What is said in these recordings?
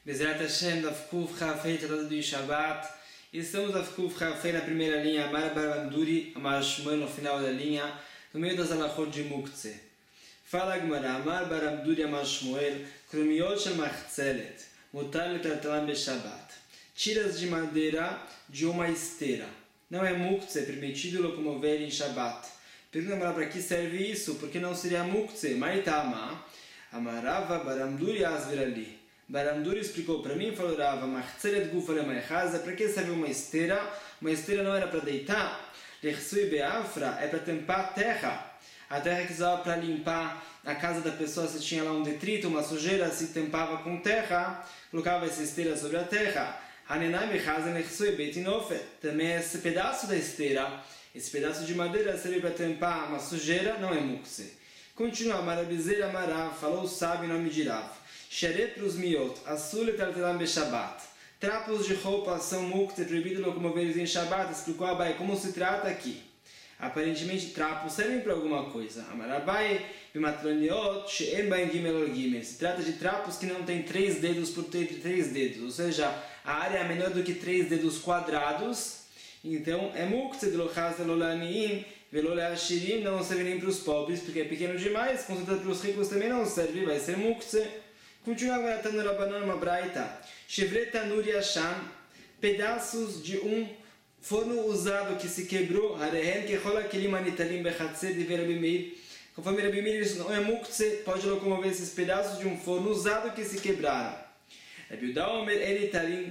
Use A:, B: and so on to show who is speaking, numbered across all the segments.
A: Bezerra Hashem, da Fkuf Hafei, tratado de Shabbat. Estamos da Fkuf Hafei na primeira linha, Amar Baranduri, Amar Shmuel no final da linha, no meio das alachot de Muktzeh. Fala Agmará, Amar Baranduri, Amar Shmuel, Krumiot Shel Machzelet, Mutar Letratalam Beshabbat. Tiras de madeira de uma esteira. Não é Muktzeh, permitido locomover em Shabbat. Pergunta para que serve isso? Porque não seria Muktzeh, Maitama. Amarava Baranduri Asvirali. Baranduri explicou para mim, falou Rava, Machzelet Gufa Lemaichaza, para que serve uma esteira? Uma esteira não era para deitar. Lechsui Beafra é para tampar a terra que usava para limpar a casa da pessoa, se tinha lá um detrito, uma sujeira, se tampava com terra, colocava essa esteira sobre a terra. Hanenai Mechaza Lechsui Beitinofe, também esse pedaço da esteira, esse pedaço de madeira serve para tampar uma sujeira, não é Muktzeh. Continua, Marabizeira Marav, falou o sábio em nome de Rav. Xerepros miot, asule tartelam beshabat. Trapos de roupa são muktzeh, proibido locomover em Shabbat. Explicou Abai como se trata aqui. Aparentemente, trapos servem para alguma coisa. Amarabai, bimatroniot, she'em bain gimel gimel. Se trata de trapos que não tem 3 dedos por ter 3 dedos. Ou seja, a área é menor do que 3 dedos quadrados. Então, é muktzeh de lochaz de lolaniim, velole ashirim, não serve nem para os pobres, porque é pequeno demais. Com certeza para os ricos também não serve, vai ser muktzeh. Continua agora no Rabanan uma braita. Shevre tanur yashan, pedaços de um forno usado que se quebrou. Harehen kechol hakelim hanitalim bechatzer divrei Rabi Meir. Conforme Rabi Meir, isso não é muktzeh, pode locomover esses pedaços de um forno usado que se quebraram. Rabi Yehuda Omer elitalim.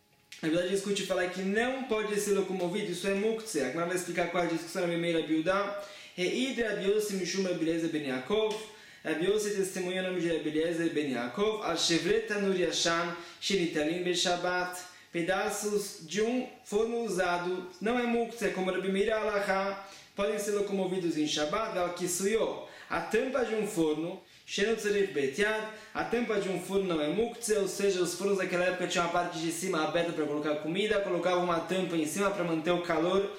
A: Na verdade, discute falar que não pode ser locomovido, isso é muktzeh. Agora vai explicar qual é a discussão Rabi Meir e Rabi Yehuda. Reid Rabi Yossi mishum Rabi Eliezer ben Yaakov. Rabi Yossi testemunha o nome de Rabi Eliezer ben Yaakov, al shevre tanur yashan shenitalim beshabat, pedaços de um forno usado, não é muktzeh, como Rabi Meir alachá, podem ser locomovidos em Shabbat, al kisuyo, a tampa de um forno, shenu tzarich betyad, a tampa de um forno não é muktzeh, ou seja, os fornos daquela época tinham a parte de cima aberta para colocar comida, colocavam uma tampa em cima para manter o calor,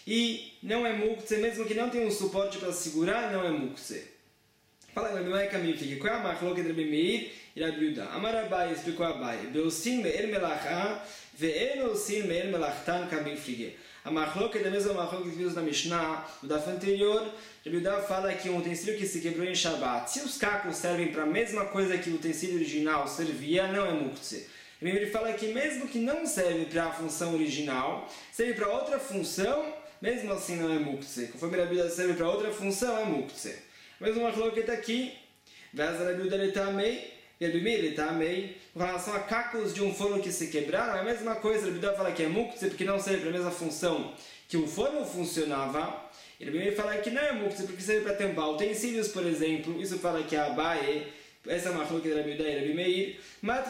A: e não é muktzeh, mesmo que não tenha um suporte para segurar, não é muktzeh. Fala Rabi Meir caminho, qual é a machloket de Rabi Meir e Rabi Yehuda? Amar Abai, explicou Abai, Beosin me'er melachá, ve'en osin me'er melachtan kamiflige. A machloket é a mesma machloket que vimos na Mishnah, no daf anterior. Rabi Yehuda fala que um utensílio que se quebrou em Shabbat, se os cacos servem para a mesma coisa que o utensílio original servia, não é muktzeh. Rabi Meir fala que mesmo que não serve para a função original, serve para outra função, mesmo assim não é muktzeh. Conforme Rabi Yehuda serve para outra função, é muktzeh. Mas uma machloket aqui, Rabi Yehuda letamei, Rabi Meir letamei, com relação a cacos de um forno que se quebraram, é a mesma coisa. Rabi Yehuda fala que é muktzeh porque não serve para a mesma função que o forno funcionava. E Rabi Meir fala que não é muktzeh porque serve para tampar utensílios, por exemplo. Isso fala que é Abai, essa é uma machloket de Rabi Yehuda e Rabi Meir.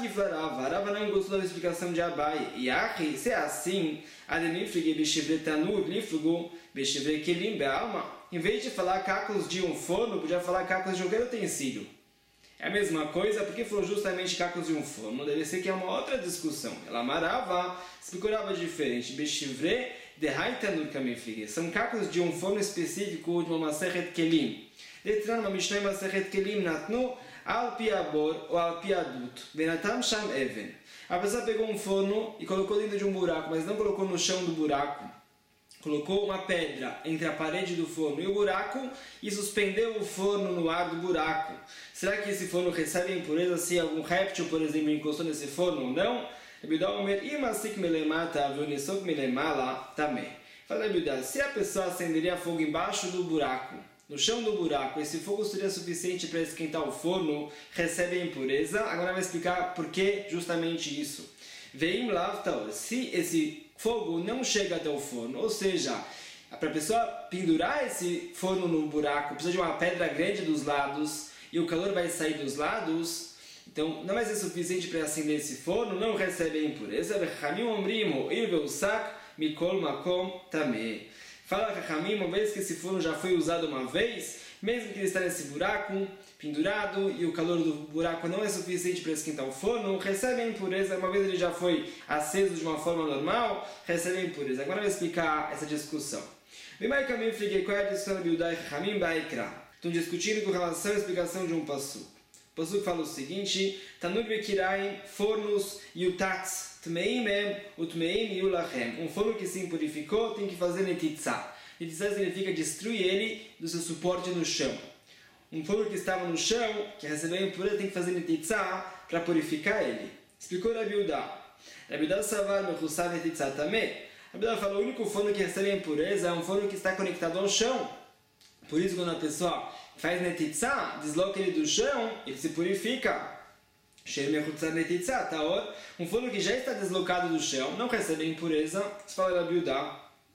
A: Rava não gostou da explicação de Abai. E Achi, se é assim, Adenifrige beshivre tanur, lifrugu beshivre kelim be'alma. Em vez de falar cacos de um forno, podia falar cacos de qualquer utensílio. É a mesma coisa, porque falou justamente cacos de um forno. Deve ser que é uma outra discussão. Ela amarava, explicou diferente. Beshivre de haitanur kamifrige. São cacos de um forno específico de uma masechet kelim. Detran uma mishnah masechet kelim natnu al piabor ou al piadut. Benatam sham even. A pessoa pegou um forno e colocou dentro de um buraco, mas não colocou no chão do buraco. Colocou uma pedra entre a parede do forno e o buraco e suspendeu o forno no ar do buraco. Será que esse forno recebe impureza se algum réptil, por exemplo, encostou nesse forno ou não? Fala Rabi Yehuda, se a pessoa acenderia fogo embaixo do buraco, no chão do buraco, esse fogo seria suficiente para esquentar o forno, recebe a impureza. Agora vai explicar por que justamente isso. Veim lavtaor, se esse fogo não chega até o forno, ou seja, para a pessoa pendurar esse forno no buraco, precisa de uma pedra grande dos lados e o calor vai sair dos lados, então não vai ser suficiente para acender esse forno, não recebe a impureza. Fala Chachamim, uma vez que esse forno já foi usado uma vez, mesmo que ele está nesse buraco, pendurado, e o calor do buraco não é suficiente para esquentar o forno, recebe a impureza. Uma vez ele já foi aceso de uma forma normal, recebe a impureza. Agora eu vou explicar essa discussão. Qual é a discussão de Rabi Yehuda e Chachamim Baikra? Estão discutindo com relação à explicação de um passuco. Pasuk fala o seguinte, Tanur Bekiraim, fornos yutatz, tmeimem, utmeim yulachem. Um forno que se impurificou tem que fazer netitzá. Netitzá significa destruir ele do seu suporte no chão. Um forno que estava no chão, que recebeu impureza, tem que fazer netitzá para purificar ele. Explicou Rabi Yehuda. Rabi Yehuda savar mechussav netitzá também. Rabi Yehuda falou, o único forno que recebe impureza é um forno que está conectado ao chão. Por isso, quando a pessoa faz netitzá, desloca ele do chão, ele se purifica. Um forno que já está deslocado do chão, não recebe impureza. Isso fala Rabi Yehuda.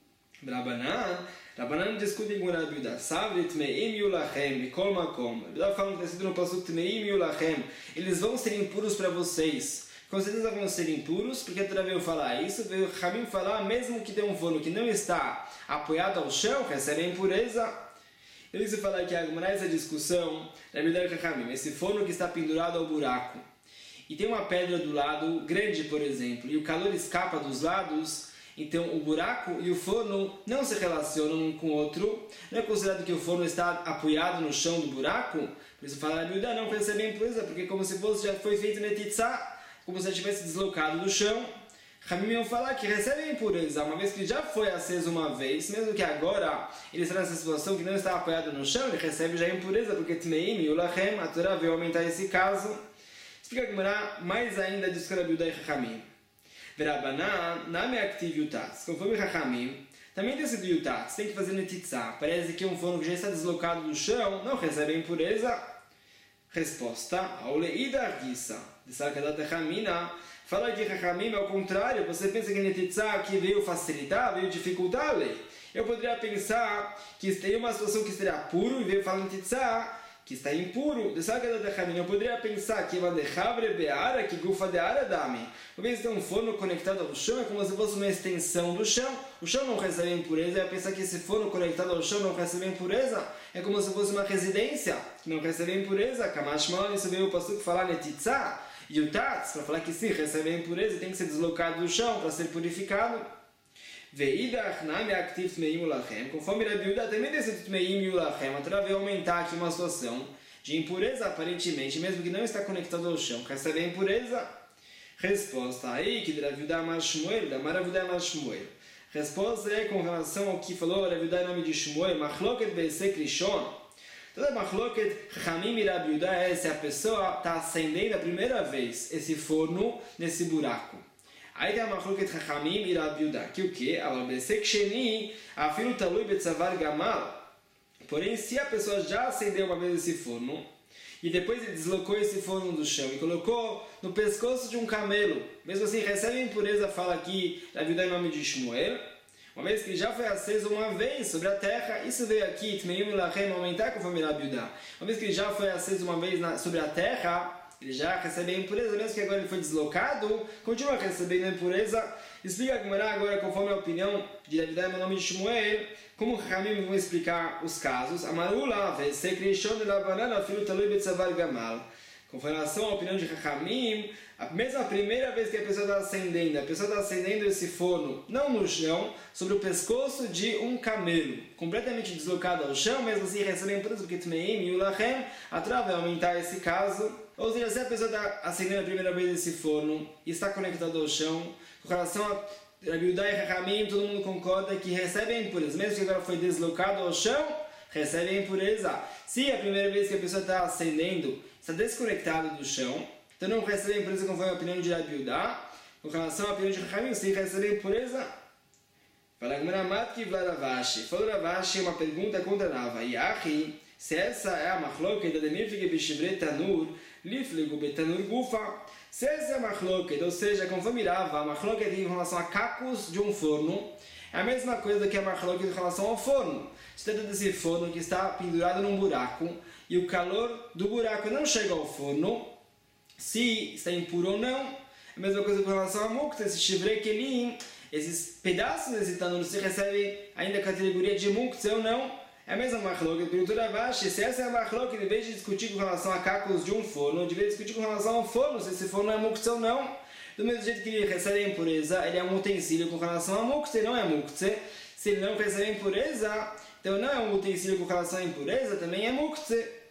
A: Rabanan discutem com Rabi Yehuda. Sabe, tmeim yulachem, mikol makom. Rabi Yehuda fala que está escrito no pasuk tmeim yulachem. Eles vão ser impuros para vocês. Com certeza vão ser impuros, porque a Torá veio falar isso, veio Ramim falar, mesmo que tenha um forno que não está apoiado ao chão, recebe a impureza. Eu disse falar que essa discussão, Rabi Yehuda e Ramim, esse forno que está pendurado ao buraco, e tem uma pedra do lado grande, por exemplo, e o calor escapa dos lados, então o buraco e o forno não se relacionam um com o outro. Não é considerado que o forno está apoiado no chão do buraco, por isso fala Rabi Yehuda, não recebe a impureza, porque como se fosse já foi feito netitzá, como se já tivesse deslocado do chão. Ramim iam falar que recebe a impureza, uma vez que ele já foi aceso uma vez, mesmo que agora ele está nessa situação que não está apoiado no chão, ele recebe já a impureza, porque Tmeim e Ulachem, a Torá veio aumentar esse caso. Explica que mais ainda diz que Rabi Yehuda e Ramim. Verabanan, name active yutatz. Conforme Ramim, também tem sido yutatz, tem que fazer netitzá. Parece que um forno que já está deslocado do chão não recebe a impureza. Resposta, Auleida Arguissa. De Sarkadat Ramina, fala que Ramim é ao contrário. Você pensa que netitzá aqui veio facilitar, veio dificultar a lei. Eu poderia pensar que tem uma situação que estaria puro e veio falar netitzá que está impuro. De Sarkadat Ramina, eu poderia pensar que Vandechabre Beara, que Gufa de Aradame. Uma vez que tem um forno conectado ao chão, é como se fosse uma extensão do chão. O chão não recebe impureza, eu ia pensar que esse forno conectado ao chão não recebe impureza. É como se fosse uma residência que não recebe impureza. Kamashmal, isso veio o pastor falar netitzá. Yutatz, para falar que sim, recebe a impureza, tem que ser deslocado do chão para ser purificado. Veidach nami activ tmeim ulachem. Conforme Rabi Yehuda também desse tmeim ulachem, a Torá veio aumentar aqui uma situação de impureza aparentemente, mesmo que não está conectado ao chão, recebe a impureza. Resposta aí, que de Rabi Yehuda Amar Shmuel, da Rabi Yehuda Amar Shmuel. Resposta é com relação ao que falou Rabi Yehuda em nome de Shmuel, Machloket Be'esek Rishon. Toda Machloket, Ramim e Rabi Yehuda é se a pessoa está acendendo a primeira vez esse forno nesse buraco. Aí tem a Machloket Ramim e Rabi Yehuda, que o quê? Ela Be'esek Sheni, Afilu Talui Betzavar Gamal. Porém, se a pessoa já acendeu uma vez esse forno, e depois ele deslocou esse forno do chão e colocou no pescoço de um camelo, mesmo assim recebe a impureza, fala aqui Rabi Yehuda em nome de Shmuel, uma vez que já foi aceso uma vez sobre a terra, isso veio aqui, Tmeim Ulachem, aumentar conforme Rabi Yehuda. Uma vez que ele já foi aceso uma vez sobre a terra, ele já recebe a impureza, mesmo que agora ele foi deslocado, continua recebendo a impureza. Explica a Gemara agora, conforme a opinião de Rabi Yehuda em nome de Shmuel, como Ramim vão explicar os casos. Amarula, Vesek Rishon de Rabanan, Afilu Talui Betzavar Gamal. Com relação à opinião de Ramim, mesmo a primeira vez que a pessoa está acendendo esse forno, não no chão, sobre o pescoço de um camelo, completamente deslocado ao chão, mesmo assim recebendo impureza, porque Tmeim e Ulachem, a Torá vai aumentar esse caso. Ou seja, se a pessoa está acendendo a primeira vez esse forno e está conectado ao chão, com relação a Rabi Yehuda e Ramim, todo mundo concorda que recebe a impureza, mesmo que agora foi deslocado ao chão, recebe a impureza. Se a primeira vez que a pessoa está acendendo está desconectado do chão, então não recebe a impureza conforme a opinião de Rabi Yehuda. Com relação à opinião de Ramim, se recebe a impureza, fala Gmaramat Ravashi. Falou Ravashi uma pergunta contra Rava. Yahi, se essa é a machloket da demiflige bishivre tanur, lifligu betanur gufa. Se essa é a machloket, ou seja, conforme Rava, a machloket em relação a cacos de um forno, é a mesma coisa que a machloket em relação ao forno. Se trata desse forno que está pendurado num buraco, e o calor do buraco não chega ao forno, se está impuro ou não. É a mesma coisa com relação a muktzeh, esse shivrei kelim, esses pedaços desse tanur se recebem ainda a categoria de muktzeh ou não. É a mesma machloket. Perguntou Ravashi, se essa é a machloket, em vez de discutir com relação a cacos de um forno, devia discutir com relação ao forno, se esse forno é muktzeh ou não. Do mesmo jeito que ele recebe a impureza, ele é um utensílio com relação a muktzeh, não é muktzeh. Se ele não recebe a impureza, então não é um utensílio com relação à impureza, também é muktzeh.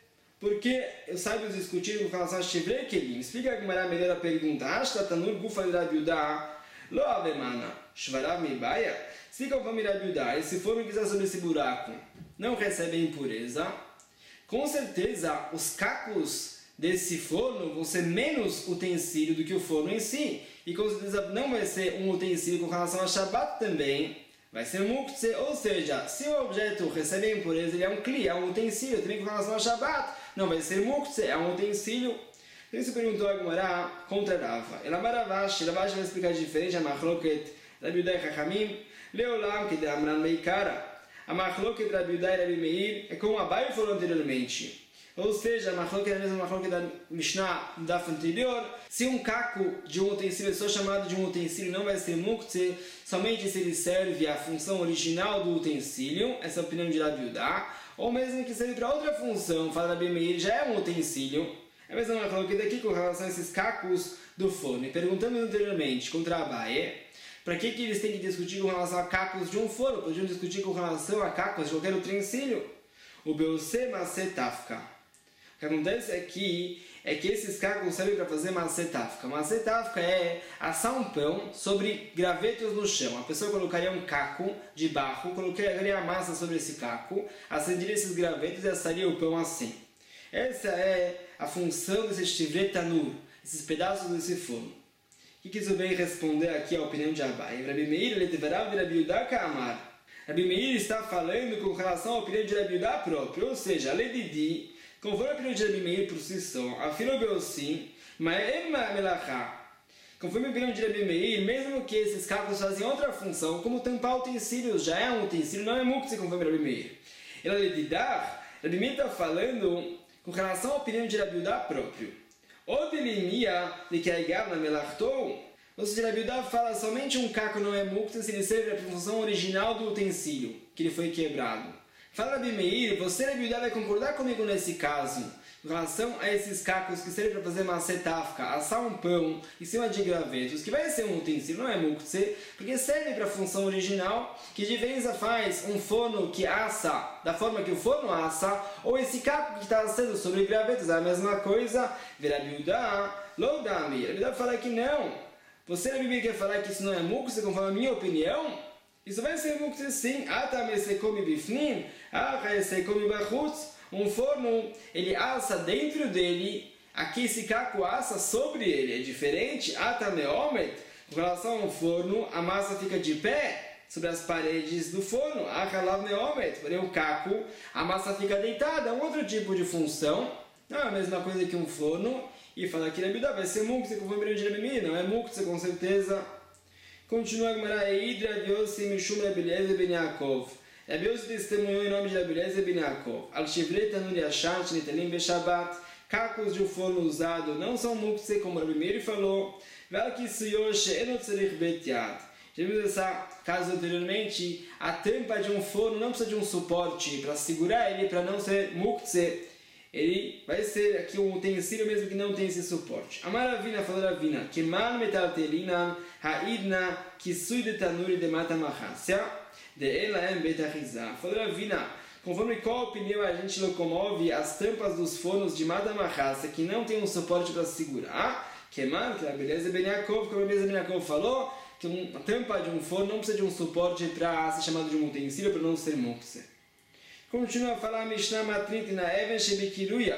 A: Porque os sábios discutiram com relação a Shivrei Kelim. Explica a Gemara melhor a pergunta. Ashta Tanur Gufa de Rabi Yudá Lo Avemana Shvarav Mibaia. Se conforme Rabi Yudá, esse forno que está sobre esse buraco não recebe impureza, com certeza os cacos desse forno vão ser menos utensílio do que o forno em si. E com certeza não vai ser um utensílio com relação a Shabbat também. Vai ser muktzeh, ou seja, se o objeto recebe a impureza, ele é um kli, é um utensílio, também com relação a Shabbat, não vai ser muktzeh, é um utensílio. Então isso perguntou a Gemara contra Rava. Ravashi vai explicar diferente a machloket Rabi Yudá e Chachamim, leolam que de Amran Meikara. A machloket Rabi Yudá e Rabi Meir é como Abai falou anteriormente. Ou seja, a machloket é a mesma machloket da Mishnah do daf anterior. Se um caco de um utensílio é só chamado de um utensílio, não vai ser muktzeh, somente se ele serve à função original do utensílio, essa é a opinião de Rabi Yudá, ou mesmo que serve para outra função, fala Rabi Meir, já é um utensílio. É a mesma machloket daqui com relação a esses cacos do forno. E perguntamos anteriormente contra Abaye, para que eles têm que discutir com relação a cacos de um forno? Podiam discutir com relação a cacos de qualquer utensílio. O Beose Masetafka. O que acontece aqui é que esses cacos servem para fazer masetafka. Masetafka é assar um pão sobre gravetos no chão. A pessoa colocaria um caco de barro, colocaria a massa sobre esse caco, acenderia esses gravetos e assaria o pão assim. Essa é a função desse Shivrei Tanur, esses pedaços desse forno. O que isso vem responder aqui à opinião de Abai? Rabi Meir, ele deverá de Rabi Yudá Ka'amar. Rabi Meir está falando com relação à opinião de Rabi Yudá próprio, ou seja, a Ledidi, conforme a opinião de Rabi Meir por si só, afirma Beosim, mas Melachá. Conforme a opinião de Rabi Meir, mesmo que esses cacos fazem outra função, como tampar utensílios, já é um utensílio, não é muktzeh conforme Rabi Meir. Ela Ledidar, Rabi Meir está falando com relação à opinião de Rabi Yudá próprio. Ou delimia de que a Igavna Melachtou, ou seja, Rabi Yudá fala somente um caco não é muktzeh se ele serve a função original do utensílio, que ele foi quebrado. Fala Rabi Meir, você Rabi Yudá vai concordar comigo nesse caso, em relação a esses cacos que servem para fazer masetafka, assar um pão em cima de gravetos, que vai ser um utensílio, não é muktzeh, porque serve para a função original. Que diferença faz um forno que assa da forma que o forno assa, ou esse caco que está assando sobre gravetos? É a mesma coisa. Rabi Yudá, Lodami. Rabi Yudá fala que não. Você Rabi Meir quer falar que isso não é muktzeh, conforme a minha opinião? Isso vai ser muktzeh sim. Atame se come bifnim, se come bachutz. Um forno, ele assa dentro dele, aqui esse caco assa sobre ele. É diferente. Atame omet, com relação ao forno, a massa fica de pé sobre as paredes do forno. Achalav neomet, porém o caco, a massa fica deitada. É um outro tipo de função. Não é a mesma coisa que um forno. E fala que Rabi Yudá vai ser muktzeh conforme a de Rabi Meir, não é muktzeh com certeza. Continua a Gemara, Eidra Yossi Mishum Rabi Eliezer ben Yaakov. Rabi Yossi testemunhou em nome de Rabi Eliezer ben Yaakov. Al Shivrei Tanur Yashan Shnitelim Beshabat. Cacos de um forno usado não são muktzeh, como Rabi Meir falou. Vel Kisuyoshe Enot Tzarich Bet Yad. Já vimos essa caso anteriormente. A tampa de um forno não precisa de um suporte para segurar ele, para não ser muktzeh. Ele vai ser aqui um utensílio mesmo que não tem esse suporte. Amar Ravina falou Ravina, que man metaltelinan haidna kisui de tanuri de mata mahasya de elaem betachizah. Falou Ravina, conforme qual opinião a gente locomove as tampas dos fornos de mata mahasya que não tem um suporte para segurar, que man, que a beleza ben Yaakov, como a beleza ben Yaakov falou, que uma tampa de um forno não precisa de um suporte para ser chamado de um utensílio para não ser muktzeh. Continua a falar a Mishnah Matrit na Even Shebikiruya.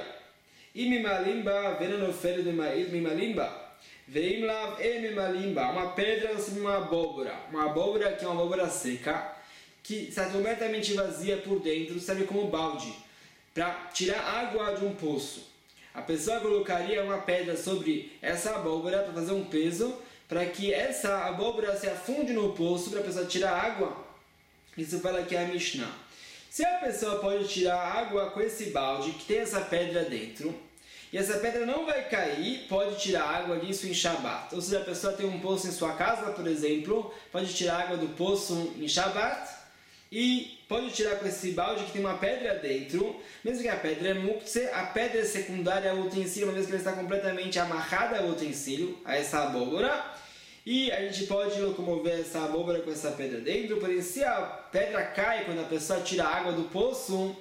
A: Imimalimba, venanofere de maíz, mimalimba. Veimlav e mimalimba. Uma pedra sobre uma abóbora. Uma abóbora que é uma abóbora seca, que está completamente vazia por dentro, serve como balde, para tirar água de um poço. A pessoa colocaria uma pedra sobre essa abóbora para fazer um peso, para que essa abóbora se afunde no poço, para a pessoa tirar água. Isso fala aqui a Mishnah. Se a pessoa pode tirar água com esse balde que tem essa pedra dentro, e essa pedra não vai cair, pode tirar água disso em Shabbat. Ou seja, a pessoa tem um poço em sua casa, por exemplo, pode tirar água do poço em Shabbat, e pode tirar com esse balde que tem uma pedra dentro, mesmo que a pedra é muktzeh, a pedra é secundária ao utensílio, uma vez que ela está completamente amarrada ao utensílio, a essa abóbora. E a gente pode locomover essa abóbora com essa pedra dentro, porém se a pedra cai quando a pessoa tira a água do poço,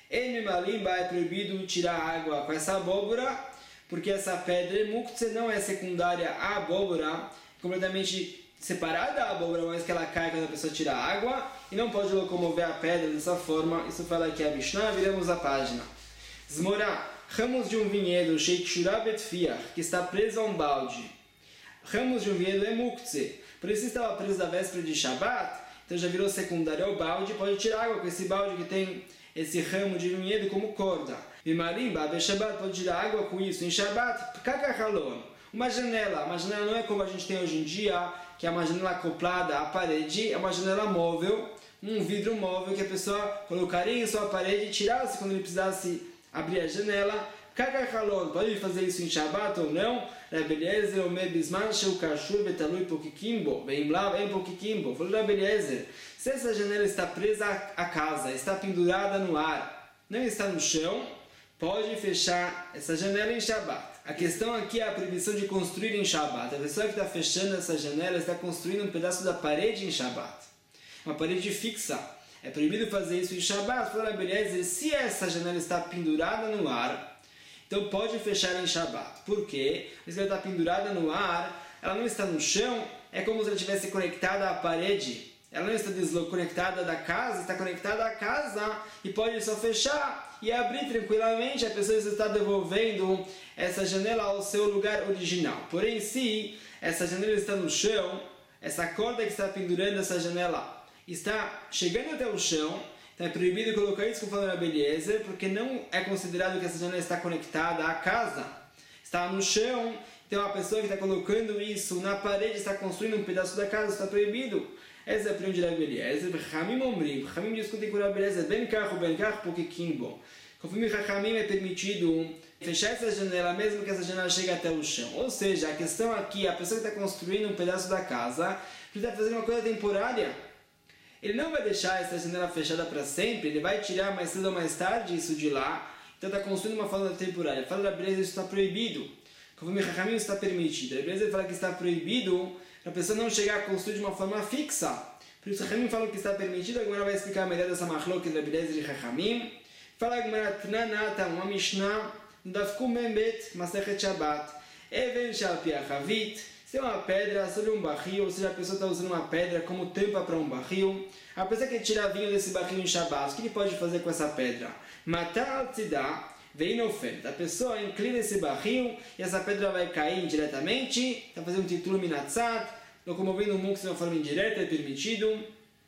A: Em Malimba é proibido tirar água com essa abóbora, porque essa pedra muktzeh não é secundária à abóbora, completamente separada da abóbora, mas que ela cai quando a pessoa tira água, e não pode locomover a pedra dessa forma. Isso fala aqui a Mishnah, viramos a página. Zmorá, ramos de um vinhedo, sheikshura betfiach, que está preso a um balde. Ramos de um vinhedo é muktzeh, por isso estava preso da véspera de Shabbat, então já virou secundário ao balde, pode tirar água com esse balde que tem esse ramo de vinhedo como corda. Bimarimba, Shabbat pode tirar água com isso. Em Shabbat, kakachalon, uma janela não é como a gente tem hoje em dia, que é uma janela acoplada à parede, é uma janela móvel, um vidro móvel que a pessoa colocaria em sua parede e tirasse quando ele precisasse abrir a janela. Kakachalon, pode fazer isso em Shabbat ou não? Rabbi Eliezer, Omer Bisman, Sheu Kashur, Betalui Pokikimbo, Beimlav, Em Pokikimbo. Falou Rabbi Eliezer, se essa janela está presa à casa, está pendurada no ar, não está no chão, pode fechar essa janela em Shabbat. A questão aqui é a proibição de construir em Shabbat. A pessoa que está fechando essa janela está construindo um pedaço da parede em Shabbat. Uma parede fixa. É proibido fazer isso em Shabbat. Falou Rabbi Eliezer, se essa janela está pendurada no ar, então pode fechar em Shabbat. Por quê? Porque ela está pendurada no ar, ela não está no chão, é como se ela estivesse conectada à parede. Ela não está desconectada da casa, está conectada à casa e pode só fechar e abrir tranquilamente. A pessoa está devolvendo essa janela ao seu lugar original. Porém, se essa janela está no chão, essa corda que está pendurando essa janela está chegando até o chão, então é proibido colocar isso com a Rabbi Eliezer, porque não é considerado que essa janela está conectada à casa, está no chão. Então a pessoa que está colocando isso na parede, está construindo um pedaço da casa, está proibido. Essa é a opinião de Rabbi Eliezer. Chachamim omrim, Chachamim discutem com Rabbi Eliezer, ben kach pokikimbo. Conforme Chachamim é permitido fechar essa janela, mesmo que essa janela chegue até o chão. Ou seja, a questão aqui, a pessoa que está construindo um pedaço da casa, que está fazendo uma coisa temporária, ele não vai deixar essa janela fechada para sempre, ele vai tirar mais cedo ou mais tarde isso de lá, então está construindo uma forma temporária. Fala Rabbi Eliezer, isso está proibido. Conforme Chachamim está permitido. Rabbi Eliezer fala que está proibido a pessoa não chegar a construir de uma forma fixa. Por isso Chachamim fala que está permitido. A Gemara vai explicar melhor dessa machlok de Rabbi Eliezer e Chachamim. Fala a Gemara, Tnanata, uma Mishnah, Dafku Membet, Masechet Shabbat, Even Shalpi Achavit. Se é uma pedra sobre um barril, ou seja, a pessoa está usando uma pedra como tampa para um barril, a pessoa que tira vinho desse barril em Shabbat, o que ele pode fazer com essa pedra? Matar Tzidah, vem na oferta. A pessoa inclina esse barril e essa pedra vai cair indiretamente, está fazendo um titulu minatzat, locomovendo o muktzeh de uma forma indireta, é permitido.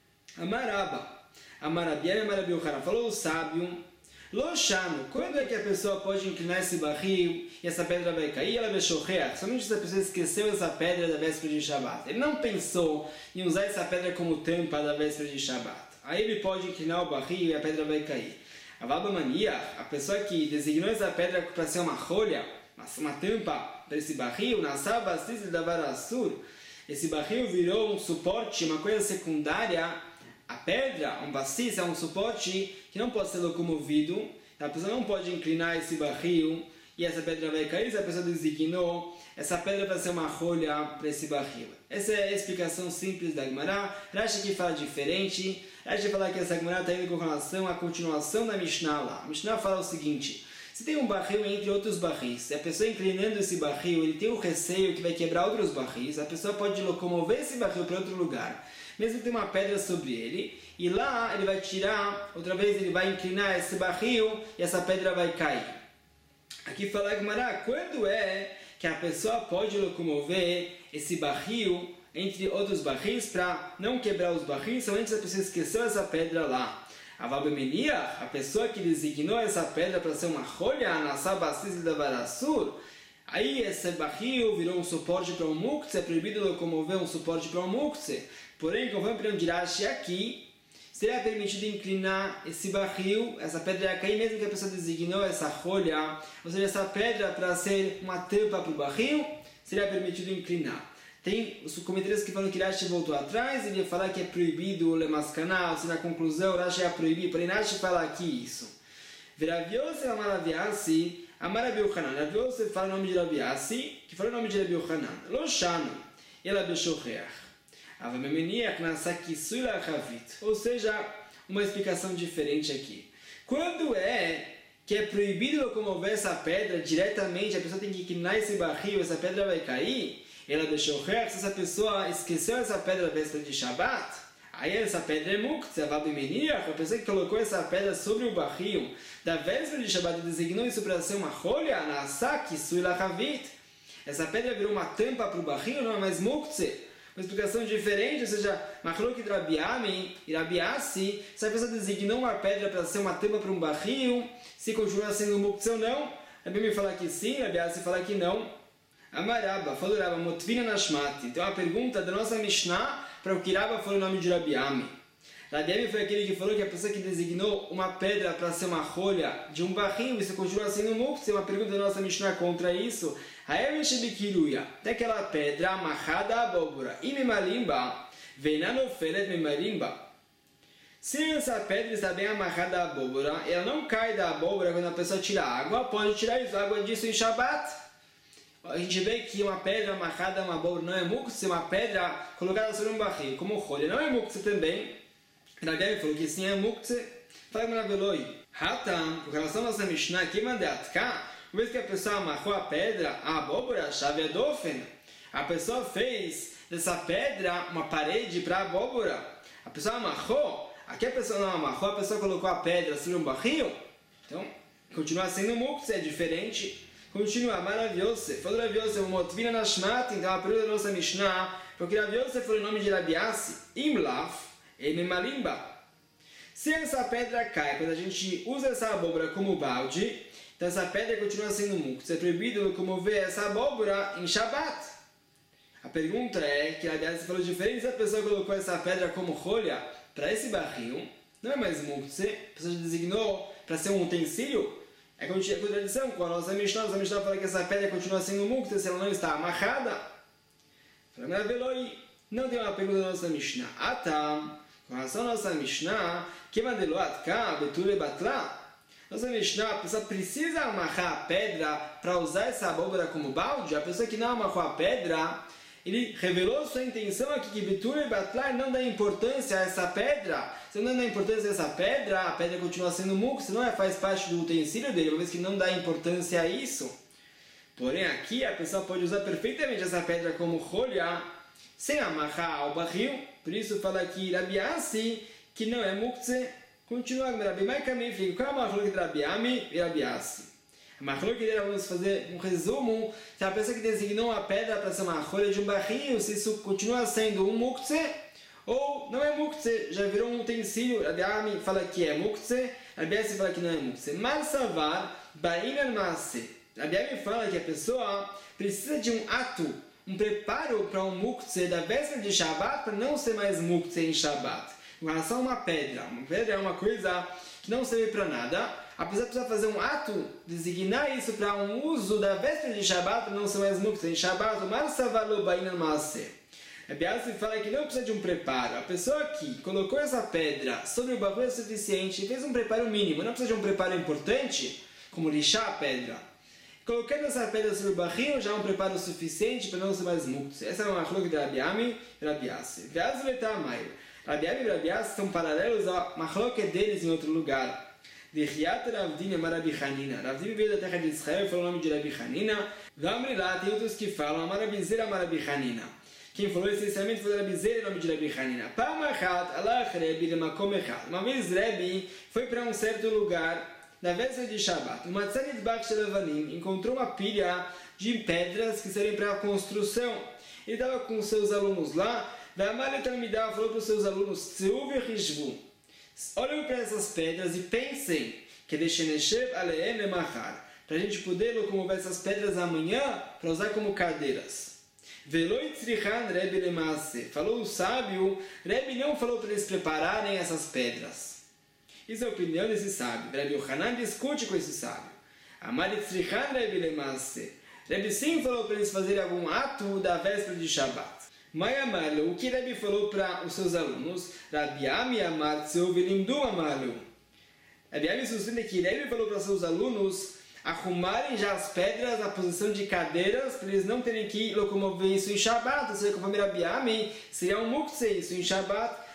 A: Amaraba, Amarabiel e Amarabiuchara, falou o sábio, Loshano, quando é que a pessoa pode inclinar esse barril e essa pedra vai cair? Ela vai choquear. Somente se a pessoa esqueceu essa pedra da véspera de Shabbat. Ele não pensou em usar essa pedra como tampa da véspera de Shabbat. Aí ele pode inclinar o barril e a pedra vai cair. A Vabamania, a pessoa que designou essa pedra para ser uma rolha, uma tampa para esse barril, na Sabastis da Varasur, esse barril virou um suporte, uma coisa secundária. A pedra, um bacis, é um suporte que não pode ser locomovido. A pessoa não pode inclinar esse barril e essa pedra vai cair. Se a pessoa designou essa pedra para ser uma rolha para esse barril. Essa é a explicação simples da Gemara. Rashi que fala diferente. Rashi fala que essa Gemara está indo com relação à continuação da Mishnah lá. A Mishnah fala o seguinte: se tem um barril entre outros barris, e a pessoa inclinando esse barril, ele tem o receio que vai quebrar outros barris, a pessoa pode locomover esse barril para outro lugar, mesmo que tenha uma pedra sobre ele, e lá ele vai tirar, outra vez ele vai inclinar esse barril e essa pedra vai cair. Aqui fala Gemara, quando é que a pessoa pode locomover esse barril entre outros barris para não quebrar os barris, somente se a pessoa esqueceu essa pedra lá. A Vabemenia, a pessoa que designou essa pedra para ser uma rolha, na Sabastis da Varasur, aí esse barril virou um suporte para um muktzeh, é proibido locomover um suporte para um muktzeh. Porém, conforme o opinião de Rashi aqui, seria permitido inclinar esse barril, essa pedra ia cair, mesmo que a pessoa designou essa rolha, ou seja, essa pedra para ser uma tampa para o barril, seria permitido inclinar. Tem os comentaristas que falam que Rashi voltou atrás, ele ia falar que é proibido o lemascaná, ou seja, na conclusão Rashi ia proibir, porém Rashi fala aqui isso. Rav Yosef Amaraviasi, Amarabiuchanan, Rav Yosef fala o nome de Raviasi, que fala o nome de Rabiuchanan, Loshano, ela Beshocheach. Ou seja, uma explicação diferente aqui. Quando que é proibido locomover essa pedra diretamente, a pessoa tem que inclinar esse barril, essa pedra vai cair, ela deixou se essa pessoa esqueceu essa pedra na véspera de Shabbat, aí essa pedra é muktzeh, a pessoa que colocou essa pedra sobre o barril da véspera de Shabbat e designou isso para ser uma rolha, na asaki, suilachavit, essa pedra virou uma tampa para o barril, não é mais muktzeh. Uma explicação diferente, ou seja, Machlok de Rabi Ami e Rabi Assi, se a pessoa designou uma pedra para ser uma tampa para um barril, se continua sendo muktzeh ou não, Rabi Ami fala que sim, Rabi Assi fala que não. Amaraba, falou Rabba, Motvina Nashmati. Então a pergunta da nossa Mishnah para o que Rabba foi o nome de Rabi Ami. Rabi Ami foi aquele que falou que a pessoa que designou uma pedra para ser uma rolha de um barril, isso continua sendo muktzeh. Uma pergunta da nossa Mishnah contra isso. Até aquela pedra amarrada à abóbora. E memalimba, venanofelet memalimba. Se essa pedra está bem amarrada à abóbora, ela não cai da abóbora quando a pessoa tira água, pode tirar água disso em Shabbat. A gente vê que uma pedra amarrada a uma abóbora não é muktzeh, uma pedra colocada sobre um barril, como rolha, não é muktzeh também. Rabi falou que sim é muktzeh. Fala para Beloi. Hatam, com relação à nossa Mishnah, que mandatka. Uma vez que a pessoa amarrou a pedra, a abóbora, a chave é dofen. A pessoa fez dessa pedra uma parede para a abóbora. A pessoa amarrou, aqui a pessoa não amarrou, a pessoa colocou a pedra sobre um barril. Então, continua sendo muktzeh, é diferente. Continua, maravilhoso. Falou Rabi Yosef, Motvina Nashmat, então a pergunta da nossa Mishnah, porque Rabi Yosef foi o nome de Rabi Assi, Imlaf, Ememalimba. Se essa pedra cai, quando a gente usa essa abóbora como balde, então essa pedra continua sendo muktzeh. É proibido locomover essa abóbora em Shabbat. A pergunta é que, aliás, você falou diferente, se a pessoa colocou essa pedra como rolha para esse barril, não é mais muktzeh, a pessoa designou para ser um utensílio, é contradição com a nossa Mishnah. A Mishnah fala que essa pedra continua sendo muktzeh se ela não está amarrada. Não tem uma pergunta da nossa Mishnah. Atam, com relação à nossa Mishnah, que mandeloatka, betule batla. Nossa Mishnah, a pessoa precisa amarrar a pedra para usar essa abóbora como balde. A pessoa que não amarrou a pedra, ele revelou sua intenção aqui que Bitur e Batlar não dá importância a essa pedra. Se não dá importância a essa pedra, a pedra continua sendo muktzeh, não faz parte do utensílio dele, uma vez que não dá importância a isso. Porém, aqui a pessoa pode usar perfeitamente essa pedra como rolha, sem amarrar ao barril. Por isso fala aqui Rabi Assi, que não é muktzeh. Continua, Rabi Maikami, qual é a machlok de Rabi Ami e Rabi Assi? A machlok dele, vamos fazer um resumo, se a pessoa que designou a pedra para ser uma rolha de um barril, se isso continua sendo um muktzeh, ou não é muktzeh, já virou um utensílio. Rabi Ami fala que é muktzeh, Rabi Assi fala que não é muktzeh. Marsavar, ba'inan maaseh. Rabi Ami fala que a pessoa precisa de um ato, um preparo para um muktzeh da véspera de Shabbat, para não ser mais muktzeh em Shabbat. Com relação a uma pedra é uma coisa que não serve para nada. A pessoa precisa fazer um ato, designar isso para um uso da véspera de Shabbat, para não ser mais muktzeh em Shabbat. Marsavalo ba'inan maaseh. A Biasi fala que não precisa de um preparo. A pessoa que colocou essa pedra sobre o barril é suficiente e fez um preparo mínimo. Não precisa de um preparo importante, como lixar a pedra. Colocando essa pedra sobre o barril já é um preparo suficiente para não ser mais muktzeh. Essa é uma machlok de Rabi Ami e Rabi Assi. Rabi Ami e Rabi Assi são paralelos a machlok deles em outro lugar. De Riat Ravdin e Rabi Hanina. Ravdin veio da terra de Israel e falou o nome de Rabi Hanina. Vamri lá, tem outros que falam Marabizera Rabi Hanina. Quem falou essencialmente foi Rabi Zera, o nome de Rabi Hanina. Pamachat alach Rebi de Makom Echad. Uma vez Rebi foi para um certo lugar na véspera de Shabbat. Uma tzanit bach shelevanim encontrou uma pilha de pedras que seriam para a construção. Ele estava com seus alunos lá. Vamale Talmidah falou para os seus alunos: Tseu vechishvu. Olhem para essas pedras e pensem que deixeneshev aleem lemachar, para a gente poder locomover essas pedras amanhã para usar como cadeiras. Veloi tzrichan Rebi lemase. Falou o sábio, Rebi não falou para eles prepararem essas pedras. Isso é a opinião desse sábio. Rabi Yohanan discute com esse sábio. Amar tzrichan Rebi lemase. Rebi sim falou para eles fazerem algum ato da véspera de Shabbat. Mai amalu, o que Rebi falou para os seus alunos? Rabi Ami amar tzeu velimdu amalu. Rabi Ami sustenta que Rebi falou para os seus alunos arrumarem já as pedras na posição de cadeiras para eles não terem que locomover isso em Shabbat. Ou seja, conforme Rabi Ami, seria um muktzeh isso em Shabbat.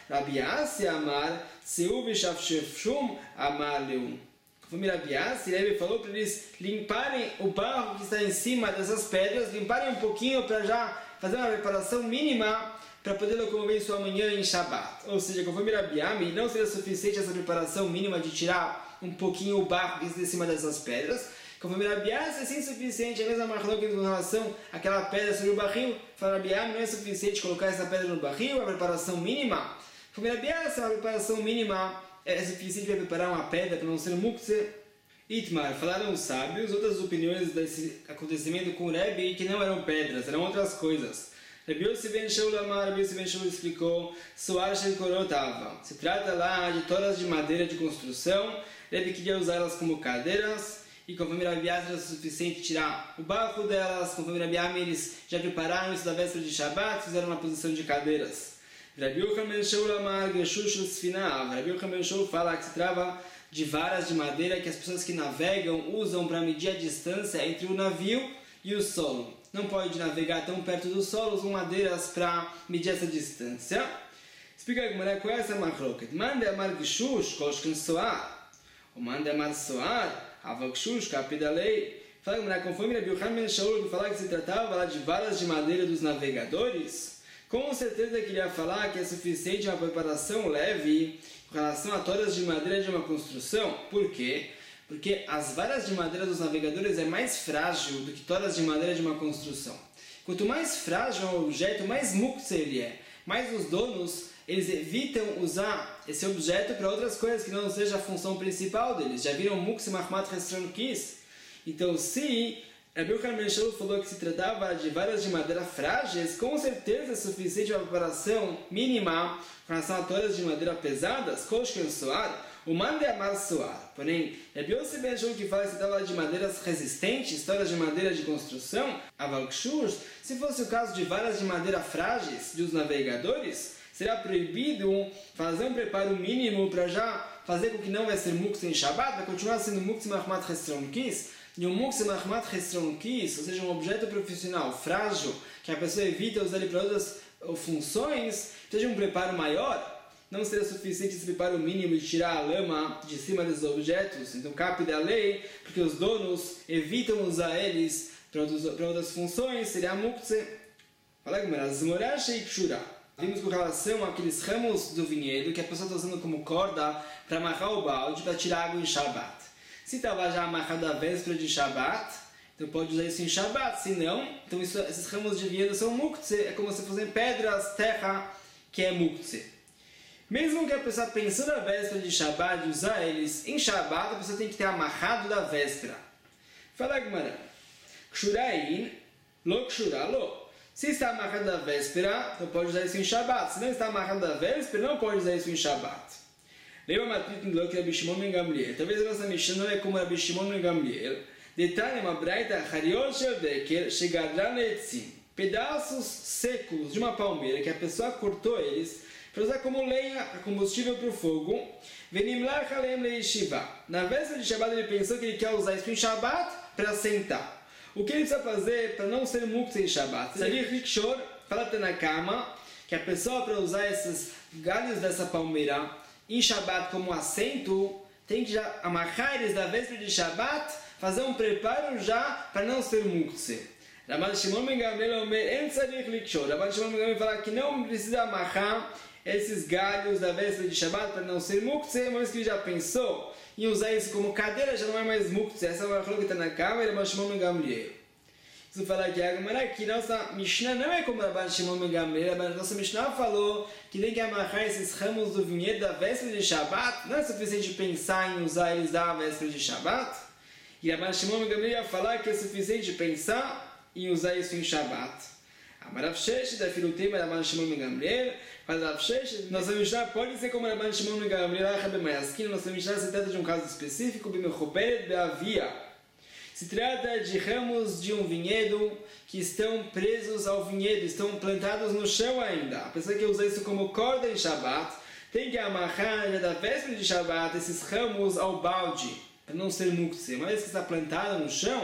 A: Rabi Yassi amar, Seu Vishafshefshum amar leum. Conforme Rabi Yassi, ele falou para eles limparem o barro que está em cima dessas pedras, limparem um pouquinho para já fazer uma preparação mínima para poder locomover sua manhã em Shabbat. Ou seja, conforme Rabi Ami, não seria suficiente essa preparação mínima de tirar um pouquinho o barro que está em cima dessas pedras. Conforme Rabi Yassi, é sim suficiente, a mesma marloca com relação àquela pedra sobre o barril. Para Rabi Ami, não é suficiente colocar essa pedra no barril, a preparação mínima. Conforme Rabi Yassi, a preparação mínima é suficiente para preparar uma pedra para não ser muktzeh. Itmar, falaram os sábios, outras opiniões desse acontecimento com o Rebbe, que não eram pedras, eram outras coisas. Rabi Yossi ben Shaul Amar, Rabi Yossi ben Shaul explicou, Soar Shel Korotava. Se trata lá de toras de madeira de construção, Rebbe queria usá-las como cadeiras, e conforme Rabi Yassi era suficiente tirar o barro delas, conforme Rabi Ami, eles já prepararam isso da véspera de Shabbat, fizeram uma posição de cadeiras. Rabi Yochanan ben Shaul Amar, Geshush L'Sfinav. Rabi Yochanan ben Shaul fala que se trata de varas de madeira que as pessoas que navegam usam para medir a distância entre o navio e o solo. Não pode navegar tão perto do solo, usam madeiras para medir essa distância. Explica a Gemara qual é essa machloket. Mande amar gishush, koshken soar. Ou mande amar soar, avakshush, kapidalei. Fala a Gemara, conforme Rabi Yochanan ben Shaul que fala que se tratava lá de varas de madeira dos navegadores, com certeza queria falar que é suficiente uma preparação leve com relação a toras de madeira de uma construção. Por quê? Porque as varas de madeira dos navegadores é mais frágil do que toras de madeira de uma construção. Quanto mais frágil é o objeto, mais muktzeh ele é. Mais os donos, eles evitam usar esse objeto para outras coisas que não seja a função principal deles. Já viram muktzeh mahmat restron kis? Então, se Rabi Yochanan ben Shaul falou que se tratava de varas de madeira frágeis, com certeza é suficiente uma preparação mínima com relação a toras de madeira pesadas, koshken soar, o mande amar soar. Porém, Rabi Yossi ben Shaul que fala que se tratava de madeiras resistentes, toras de madeira de construção, avalkshus, se fosse o caso de varas de madeira frágeis dos navegadores, será proibido fazer um preparo mínimo para já fazer com que não vai ser muktzeh em Shabbat, vai continuar sendo muktzeh mahmat restron kis. E um muktzeh mahmat restron kis, ou seja, um objeto profissional frágil, que a pessoa evita usar ele para outras funções, seja um preparo maior, não seria suficiente esse preparo mínimo de tirar a lama de cima desses objetos. Então, cabe da lei, porque os donos evitam usar eles para outras funções, seria muktzeh. Fala Gemara, Zmorah sheikshura. Vimos com relação àqueles ramos do vinhedo que a pessoa está usando como corda para amarrar o balde para tirar água em Shabbat. Se estava já amarrado à véspera de Shabbat, então pode usar isso em Shabbat. Se não, então esses ramos de vinhedo são muktzeh. É como se fossem pedras, terra, que é muktzeh. Mesmo que a pessoa pensando na véspera de Shabbat, usar eles em Shabbat, a pessoa tem que ter amarrado da véspera. Fala Gemara, Kshurain, lo kshura lo. Se está amarrado da véspera, então pode usar isso em Shabbat. Se não está amarrado da véspera, não pode usar isso em Shabbat. Lembra Matrit no que Rabi Shimon ben Gamliel. Talvez a nossa Mishnah não é como Rabi Shimon ben Gamliel. Detalhe uma braita Hariot shel deker shegadran le'etzim. Pedaços secos de uma palmeira que a pessoa cortou eles para usar como lenha, combustível para o fogo. Venimlach alem le'yeshiva. Na véspera de Shabbat ele pensou que ele quer usar isso em Shabbat para sentar. O que ele precisa fazer para não ser muktzeh em Shabbat? Salir rikshor, fala na cama, que a pessoa para usar esses galhos dessa palmeira em Shabbat como assento, tem que já amarrar eles da véspera de Shabbat, fazer um preparo já para não ser muktzeh. Rabban Shimon ben Gamliel omer, en tzarich likshor. Rabban Shimon ben Gamliel fala que não precisa amarrar esses galhos da véspera de Shabbat para não ser muktzeh, mas que ele já pensou em usar isso como cadeira, já não é mais muktzeh. Essa é uma coisa que está na cama, e Rabban Shimon ben Gamliel. Isso fala que a Gemara que nossa Mishnah não é como Rabban Shimon ben Gamliel. Nossa Mishnah falou que tem que amarrar esses ramos do vinhedo da véspera de Shabbat. Não é suficiente pensar em usar eles da véspera de Shabbat. E Rabban Shimon ben Gamliel ia falar que é suficiente pensar em usar isso em Shabbat. Amarav Shesh da Filutema Rabban Shimon ben Gamliel. Mas Rav Shesh, nossa Mishnah pode ser como Rabban Shimon ben Gamliel. Nossa Mishnah se trata de um caso específico, Bimechoberet be'avia. Se trata de ramos de um vinhedo que estão presos ao vinhedo, estão plantados no chão ainda. A pessoa que usa isso como corda em Shabbat tem que amarrar já da véspera de Shabbat esses ramos ao balde, para não ser muktzeh. Uma vez que está plantado no chão,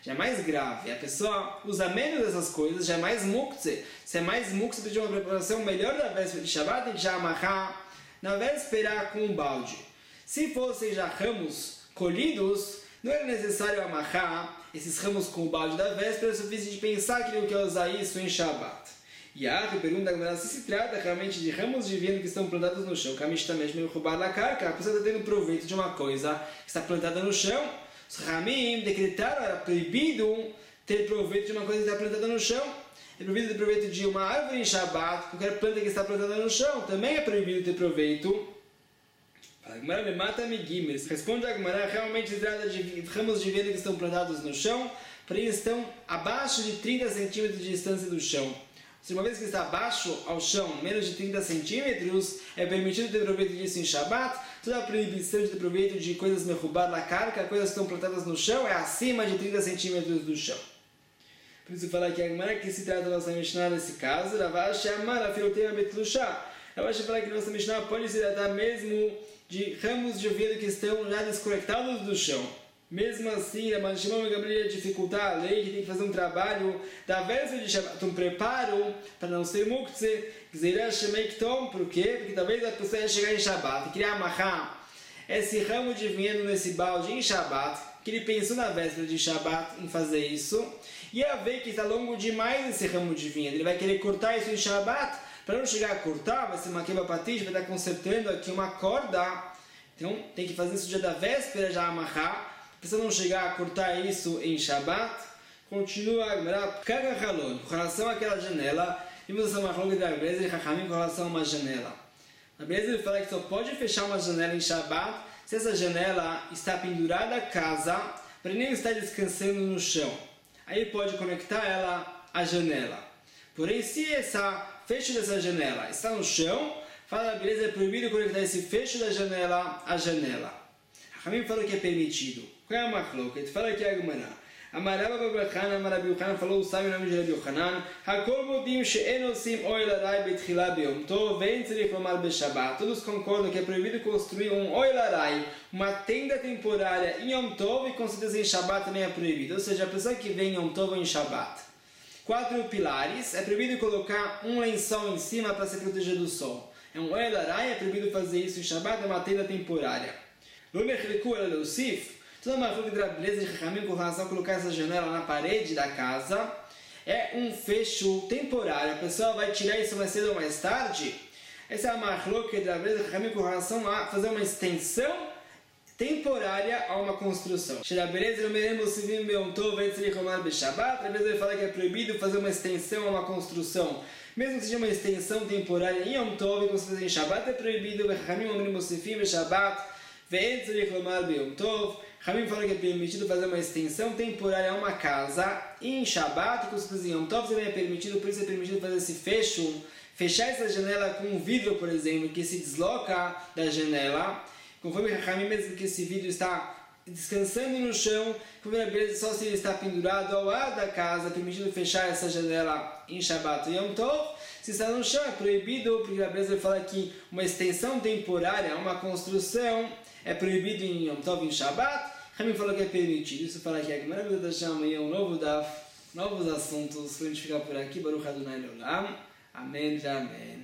A: já é mais grave. A pessoa usa menos dessas coisas, já é mais muktzeh. Se é mais muktzeh, precisa de uma preparação melhor da véspera de Shabbat, tem que já amarrar na véspera com um balde. Se fossem já ramos colhidos, não era necessário amarrar esses ramos com o balde da véspera, é suficiente pensar que ele quer usar isso em Shabbat. E a pergunta agora se trata realmente de ramos de vinho que estão plantados no chão. A pessoa está tendo proveito de uma coisa que está plantada no chão. Os Ramim decretaram, era proibido ter proveito de uma coisa que está plantada no chão. É proibido ter proveito de uma árvore em Shabbat, qualquer planta que está plantada no chão. Também é proibido ter proveito. A Gemara me mata amiguimes. Responde a Gemara, realmente se trata de ramos de vinho que estão plantados no chão, porém estão abaixo de 30 centímetros de distância do chão. Se uma vez que está abaixo ao chão, menos de 30 centímetros, é permitido ter proveito disso em Shabbat. Toda a proibição de ter proveito de coisas merrubar na carca, coisas que estão plantadas no chão, é acima de 30 centímetros do chão. Por isso fala aqui a Gemara que se trata da nossa Mishnah nesse caso, Ravashi Amar, Filotema Betlusha. Ravashi fala que nossa Mishnah pode se tratar mesmo de ramos de ouvido que estão já desconectados do chão. Mesmo assim, a Shimon Gamliel dificultar a lei, que tem que fazer um trabalho da véspera de Shabbat, um preparo para não ser muktzeh, por quê? Porque talvez a pessoa ia chegar em Shabbat e queria amarrar esse ramo de vinho nesse balde em Shabbat, que ele pensou na véspera de Shabbat em fazer isso, e ia ver que está longo demais esse ramo de vinho, ele vai querer cortar isso em Shabbat, para não chegar a cortar, vai ser uma quebra patish, vai estar consertando aqui uma corda, então tem que fazer isso dia da véspera, já amarrar, se não chegar a cortar isso em Shabbat, continua a Gemara com relação àquela janela, vimos essa machlokes de Rabbeinu e Chachamim com relação a uma janela. Rabbeinu fala que só pode fechar uma janela em Shabbat se essa janela está pendurada à casa, para nem estar descansando no chão. Aí pode conectar ela à janela. Porém, se essa fecho dessa janela está no chão, fala a beleza é proibido conectar esse fecho da janela à janela. Chachamim falou que é permitido. Qual é a machlokes? Fala aqui a Gemara. Amarava Babrachana, Amarabi Yochanan falou, sabe o nome de Rabi Yochanan? Hakol modim she'en osim oil arai betchila beyom tov ve'en tzarich lomar beshabbat. Todos concordam que é proibido construir um oil arai, uma tenda temporária em Yom Tov, e com certeza em Shabbat também é proibido. Ou seja, a pessoa que vem em Yom Tov ou em Shabbat. 4 pilares. É proibido colocar um lençol em cima para se proteger do sol. É um oil arai, é proibido fazer isso em Shabbat, é uma tenda temporária. Lo nechleku ela leusif. Toda uma coisa de beleza de Chachamim com relação a colocar essa janela na parede da casa é um fecho temporário. A pessoa vai tirar isso mais cedo ou mais tarde. Essa é a machlokes de beleza de Chachamim com relação a fazer uma extensão temporária a uma construção. A beleza eu me lembro se vim meu tov antes de romar beshabat. A beleza ele fala que é proibido fazer uma extensão a uma construção. Mesmo que seja uma extensão temporária em Yom Tov, com certeza em Shabbat é proibido. Chachamim omrim mosifim beshabat ve'en tzarich lomar beyom tov. Ramim fala que é permitido fazer uma extensão temporária a uma casa em Shabbat, com certeza em Yom Tov também é permitido, por isso é permitido fazer esse fecho, fechar essa janela com um vidro, por exemplo, que se desloca da janela, conforme Ramim, mesmo que esse vidro está descansando no chão, só se ele está pendurado ao lado da casa, é permitido fechar essa janela em Shabbat e Yom Tov. Se está no chão é proibido, porque a Breza fala que uma extensão temporária, uma construção, é proibido em Yom Tov, em Shabbat. Ramim falou que é permitido. Isso fala que a Gemara vai deixar amanhã um novo daf, novos assuntos. Para a gente ficar por aqui. Baruch Adonai Leolam. Amém. Amém.